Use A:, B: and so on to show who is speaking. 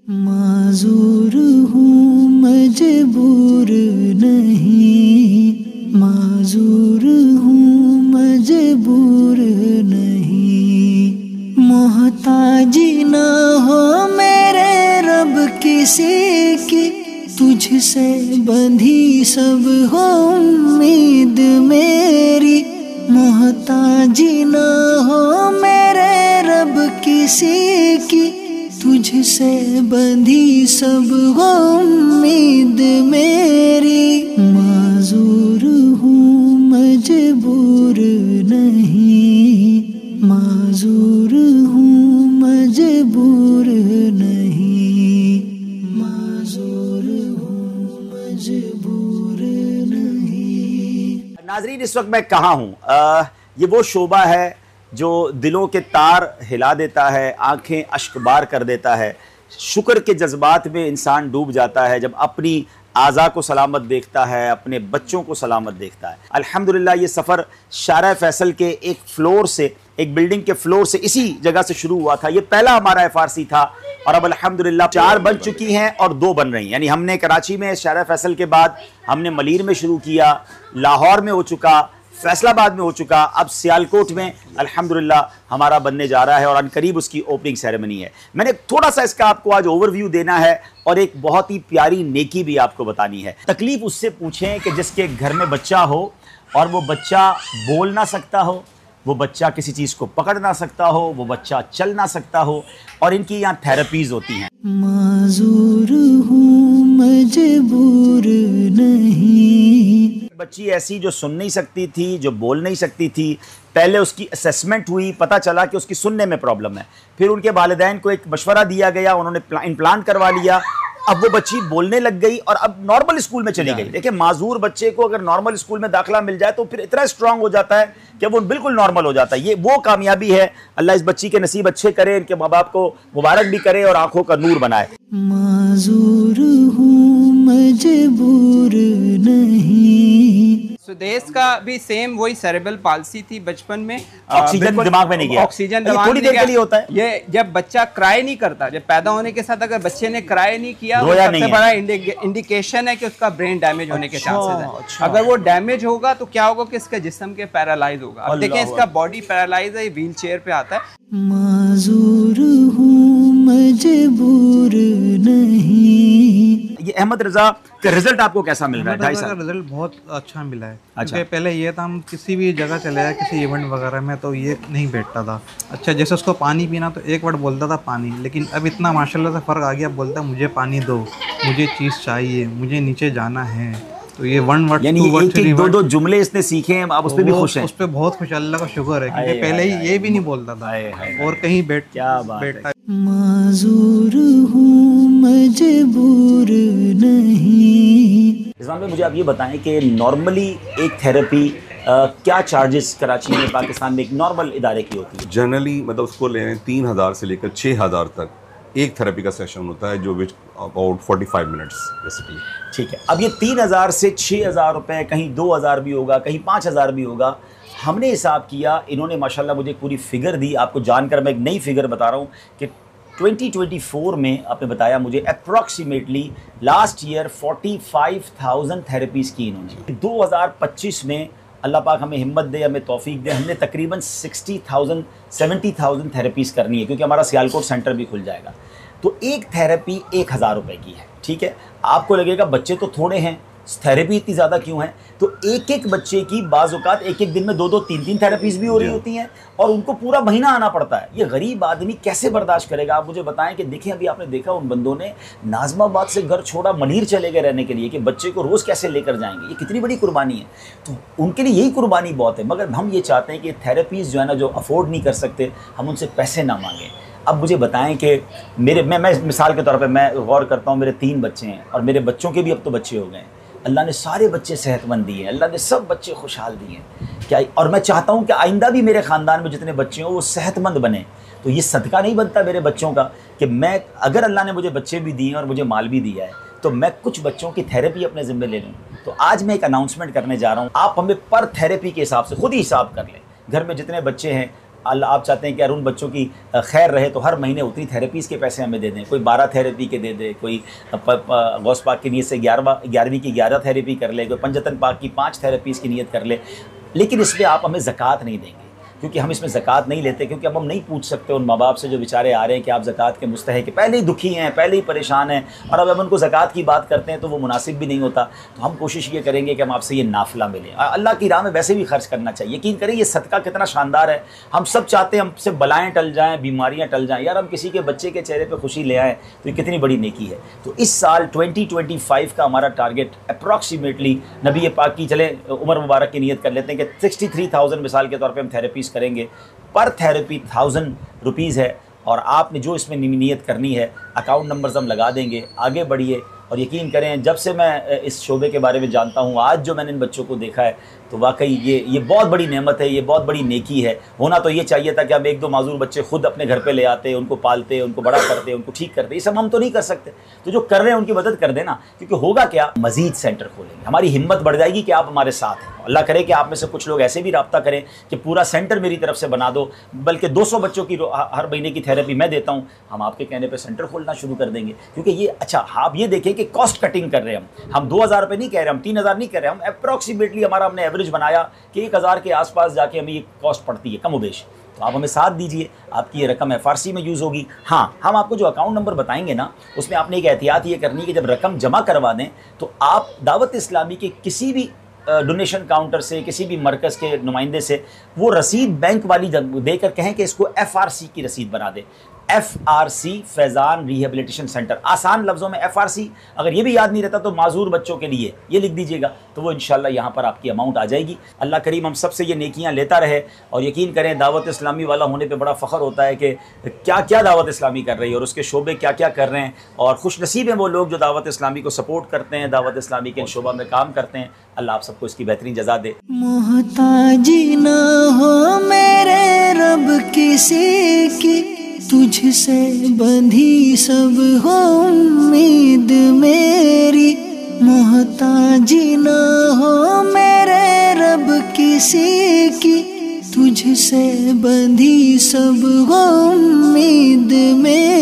A: माजूर हूँ मजबूर नहीं, माजूर हूँ मजबूर नहीं। मोहताजी ना हो मेरे रब किसी की, तुझसे बंधी सब हो उम्मीद मेरी। मोहताजी ना हो मेरे रब किसी की, तुझसे बंधी सब हो उम्मीद मेरी। माजूर हूँ मजबूर नहीं, माजूर हूँ मजबूर नहीं, माजूर हूँ मजबूर नहीं।
B: नाजरीन, इस वक्त मैं कहाँ हूँ? ये वो शोबा है जो दिलों के तार हिला देता है, आंखें अश्कबार कर देता है। शुक्र के जज्बात में इंसान डूब जाता है जब अपनी आज़ा को सलामत देखता है, अपने बच्चों को सलामत देखता है। अल्हम्दुलिल्लाह ये सफ़र शारा फैसल के एक फ्लोर से, एक बिल्डिंग के फ्लोर से, इसी जगह से शुरू हुआ था। ये पहला हमारा FRC था और अब अल्हम्दुलिल्लाह 4 बन चुकी हैं और 2 बन रही हैं। यानी हमने कराची में शारा फैसल के बाद हमने मलीर में शुरू किया, लाहौर में हो चुका, फैसलाबाद में हो चुका, अब सियालकोट में अल्हम्दुलिल्लाह हमारा बनने जा रहा है और अनकरीब उसकी ओपनिंग सेरेमनी है। मैंने थोड़ा सा इसका आपको आज ओवरव्यू देना है और एक बहुत ही प्यारी नेकी भी आपको बतानी है। तकलीफ उससे पूछें कि जिसके घर में बच्चा हो और वो बच्चा बोल ना सकता हो, वो बच्चा किसी चीज़ को पकड़ ना सकता हो, वो बच्चा चल ना सकता हो, और इनकी यहाँ थेरेपीज़ होती हैं।
A: माजूर हूँ मजबूर नहीं।
B: बच्ची ऐसी जो सुन नहीं सकती थी, जो बोल नहीं सकती थी, पहले उसकी असेसमेंट हुई, पता चला कि उसकी सुनने में प्रॉब्लम है। फिर उनके वालिदैन को एक मशवरा दिया गया, उन्होंने इम्प्लांट करवा लिया। अब वो बच्ची बोलने लग गई और अब नॉर्मल स्कूल में चली गई। देखिए, माजूर बच्चे को अगर नॉर्मल स्कूल में दाखिला मिल जाए तो फिर इतना स्ट्रांग हो जाता है कि वो बिल्कुल नॉर्मल हो जाता है। ये वो कामयाबी है। अल्लाह इस बच्ची के नसीब अच्छे करे, इनके माँ बाप को मुबारक भी करे और आंखों का नूर बनाए।
A: माजूर हूँ मजबूर नहीं।
C: सुदेश का भी सेम वही सेरेब्रल पाल्सी थी बचपन में।
B: ऑक्सीजन दिमाग में नहीं गया,
C: ऑक्सीजन दिमाग
B: थोड़ी देर के लिए होता है।
C: ये जब बच्चा क्राई नहीं करता, जब पैदा होने के साथ अगर बच्चे ने क्राई नहीं किया, वो
B: रोया
C: सबसे
B: नहीं
C: बड़ा इंडिकेशन है कि उसका ब्रेन डैमेज होने के चांसेस हैं। अगर वो डैमेज होगा तो क्या होगा कि इसका जिस्म के पैरालाइज होगा। अब देखें, इसका बॉडी पैरालाइज है, व्हील चेयर पे आता है।
A: माजूर हूँ मजबूर नहीं।
B: ये अहमद रजा का रिजल्ट आपको कैसा मिल रहा है? 2.5 साल
D: रिजल्ट बहुत अच्छा मिला है।
B: अच्छा।
D: पहले ये था, हम किसी भी जगह चले जाए, किसी इवेंट वगैरह में, तो ये नहीं बैठता था। अच्छा, जैसे उसको पानी पीना तो एक वर्ड बोलता था पानी, लेकिन अब इतना माशाल्लाह से फ़र्क आ गया, बोलता मुझे पानी दो, मुझे चीज़ चाहिए, मुझे नीचे जाना है। तो ये 1 वर्ड,
B: यानी
D: 2 वर्ड,
B: 1-1, 2-2 जुमले इसने सीखे हैं, आप उस पर भी खुश हैं?
D: उस पर बहुत खुश, अल्लाह का शुक्र है, क्योंकि पहले ही ये भी नहीं बोलता था और कहीं बैठता।
A: माजूर हूँ मजबूर नहीं।
B: रिजवान भाई, मुझे आप ये बताएं कि नॉर्मली एक थेरेपी क्या चार्जेस कराची में, पाकिस्तान में एक नॉर्मल इदारे की होती है?
E: जनरली मतलब उसको लें 3000 से लेकर 6000 तक एक थेरेपी का सेशन होता है, जो विच अबाउट 45 मिनट्स बेसिकली।
B: ठीक है। अब ये 3000 से 6000 रुपये, कहीं 2000 भी होगा, कहीं 5000 भी होगा। हमने हिसाब किया, इन्होंने माशाल्लाह मुझे पूरी फिगर दी। आपको जानकर मैं एक नई फिगर बता रहा हूँ कि 2024 में आपने बताया मुझे अप्रॉक्सीमेटली लास्ट ईयर 45,000 थेरेपीज़ की इन्होंने। 2025 में अल्लाह पाक हमें हिम्मत दे, हमें तौफीक दे, हमने तकरीबन 60,000 70,000 थेरेपीज़ करनी है, क्योंकि हमारा सियालकोट सेंटर भी खुल जाएगा। तो एक थेरेपी 1000 रुपये की है। ठीक है, आपको लगेगा बच्चे तो थोड़े हैं, थेरेपी इतनी ज़्यादा क्यों है? तो एक एक बच्चे की बाज़-औक़ात एक एक दिन में 2-2 3-3 थेरेपीज़ भी हो रही होती हैं और उनको पूरा महीना आना पड़ता है। ये गरीब आदमी कैसे बर्दाश्त करेगा? आप मुझे बताएं कि देखें, अभी आपने देखा उन बंदों ने नाज़माबाद से घर छोड़ा, मनीर चले गए रहने के लिए, कि बच्चे को रोज़ कैसे लेकर जाएंगे। ये कितनी बड़ी कुर्बानी है। तो उनके लिए यही कुर्बानी बहुत है। मगर हम ये चाहते हैं कि थेरेपीज़ जो है ना, जो अफोर्ड नहीं कर सकते, हम उनसे पैसे ना मांगें। अब मुझे बताएं कि मैं मिसाल के तौर पे मैं गौर करता हूँ, मेरे 3 बच्चे हैं और मेरे बच्चों के भी अब तो बच्चे हो गए हैं। अल्लाह ने सारे बच्चे सेहतमंद दिए हैं, अल्लाह ने सब बच्चे खुशहाल दिए हैं क्या। और मैं चाहता हूँ कि आइंदा भी मेरे ख़ानदान में जितने बच्चे हों वो सेहतमंद बने। तो ये सदका नहीं बनता मेरे बच्चों का कि मैं, अगर अल्लाह ने मुझे बच्चे भी दिए और मुझे माल भी दिया है, तो मैं कुछ बच्चों की थेरेपी अपने ज़िम्मे ले लूँ। तो आज मैं एक अनाउंसमेंट करने जा रहा हूँ। आप हमें पर थेरेपी के हिसाब से खुद ही हिसाब कर लें। घर में जितने बच्चे हैं अल्लाह आप चाहते हैं कि अरुण बच्चों की खैर रहे तो हर महीने उतनी थेरेपीज़ के पैसे हमें दे दें, कोई 12 थेरेपी के दे दे, कोई गौस पाक की नीयत से 11वीं की 11 थेरेपी कर ले, कोई पंजतन पाक की 5 थेरेपीज़ की नीयत कर ले, लेकिन इसमें आप हमें ज़कात नहीं देंगे, क्योंकि हम इसमें ज़कात नहीं लेते, क्योंकि अब हम नहीं पूछ सकते उन माँ बाप से जो बेचारे आ रहे हैं कि आप ज़कात के मुस्तहिक, पहले ही दुखी हैं, पहले ही परेशान हैं, और अब उनको ज़कात की बात करते हैं तो वो मुनासिब भी नहीं होता। तो हम कोशिश ये करेंगे कि हम आपसे ये नाफिला मिले। अल्लाह की राह में वैसे भी खर्च करना चाहिए। यकीन करें ये सदका कितना शानदार है। हम सब चाहते हैं हमसे बलाएँ टल जाएँ, बीमारियाँ टल जाएँ, यार हम किसी के बच्चे के चेहरे पर खुशी ले आएँ तो ये कितनी बड़ी नेकी है। तो इस साल 2025 का हमारा टारगेट अप्रॉक्सीमेटली, नबी पाक की चले उमर मुबारक की नीयत कर लेते हैं कि 63,000 मिसाल के तौर पर हम थेरेपीज़ करेंगे। पर थेरेपी 1000 रुपीज़ है, और आपने जो इसमें नियत करनी है, अकाउंट नंबर्स हम लगा देंगे। आगे बढ़िए, और यकीन करें जब से मैं इस शोबे के बारे में जानता हूँ, आज जो मैंने इन बच्चों को देखा है, तो वाकई ये बहुत बड़ी नेमत है, ये बहुत बड़ी नेकी है। होना तो ये चाहिए था कि हम 1-2 माजूर बच्चे खुद अपने घर पे ले आते, उनको पालते, उनको बड़ा करते, उनको ठीक करते। ये सब हम तो नहीं कर सकते, तो जो कर रहे हैं उनकी मदद कर देना। क्योंकि होगा क्या, मज़ीद सेंटर खोलेंगे, हमारी हिम्मत बढ़ जाएगी कि आप हमारे साथ हैं। अल्लाह करे कि आप में से कुछ लोग ऐसे भी रब्ता करें कि पूरा सेंटर मेरी तरफ से बना दो, बल्कि 200 बच्चों की हर महीने की थेरेपी मैं देता हूँ, हम आपके कहने पर सेंटर खोलना शुरू कर देंगे। क्योंकि ये अच्छा, आप ये देखें कि कॉस्ट कटिंग कर रहे हैं हम 2000 रुपये नहीं कह रहे, हम 3000 नहीं कह रहे, हम अप्रॉक्सीमेटली हमारा हमने एवरेज बनाया कि 1000 के आसपास जाके हमें ये कॉस्ट पड़ती है, कम उबेश। तो आप हमें साथ दीजिए, आपकी ये रकम FRC में यूज़ होगी। हाँ, हम आपको जो अकाउंट नंबर बताएंगे ना, उसमें आपने एक एहतियात ये करनी है कि जब रकम जमा करवा दें तो आप दावत इस्लामी के किसी भी डोनेशन काउंटर से, किसी भी मरकज़ के नुमाइंदे से वो रसीद बैंक वाली देकर कहें कि इसको FRC की रसीद बना दे। FRC फैज़ान रिहेबिलिटेशन सेंटर, आसान लफ्ज़ों में FRC। अगर ये भी याद नहीं रहता तो माजूर बच्चों के लिए ये लिख दीजिएगा, तो वो इंशाल्लाह यहाँ पर आपकी अमाउंट आ जाएगी। अल्लाह करीम हम सबसे ये नेकियाँ लेता रहे। और यकीन करें दावत इस्लामी वाला होने पे बड़ा फ़ख्र होता है कि क्या क्या दावत इस्लामी कर रही है और उसके शोबे क्या क्या कर रहे हैं, और खुश नसीब हैं वो लोग जो दावत इस्लामी को सपोर्ट करते हैं, दावत इस्लामी के शोबा में काम करते हैं। अल्लाह आप सबको इसकी बेहतरीन जज़ा दे।
A: मोहताजी ना हो मेरे रब किसी की, तुझसे बंधी सब हो उम्मीद मेरी। मोहताजी ना हो मेरे रब किसी की, तुझसे बंधी सब हो उम्मीद मेरी।